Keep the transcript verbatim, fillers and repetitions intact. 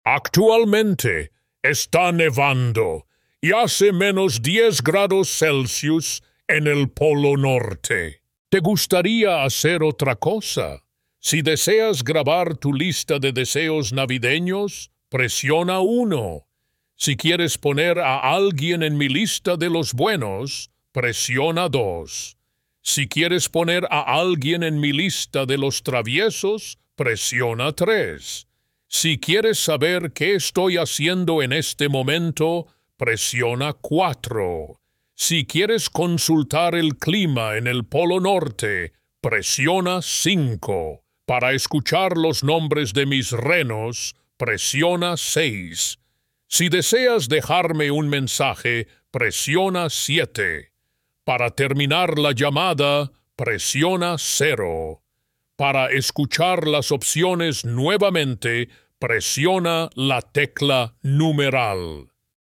Actualmente está nevando y hace menos diez grados Celsius en el Polo Norte. ¿Te gustaría hacer otra cosa? Si deseas grabar tu lista de deseos navideños, presiona uno. Si quieres poner a alguien en mi lista de los buenos, presiona dos. Si quieres poner a alguien en mi lista de los traviesos, presiona tres. Si quieres saber qué estoy haciendo en este momento, presiona cuatro. Si quieres consultar el clima en el Polo Norte, presiona cinco. Para escuchar los nombres de mis renos, presiona seis. Si deseas dejarme un mensaje, presiona siete. Para terminar la llamada, presiona cero. Para escuchar las opciones nuevamente, presiona la tecla numeral.